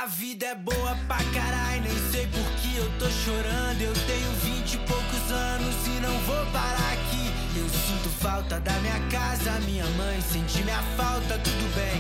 A vida é boa pra caralho, nem sei por que eu tô chorando. Eu tenho 20 e poucos anos e não vou parar aqui. Eu sinto falta da minha casa, minha mãe sente minha falta, tudo bem.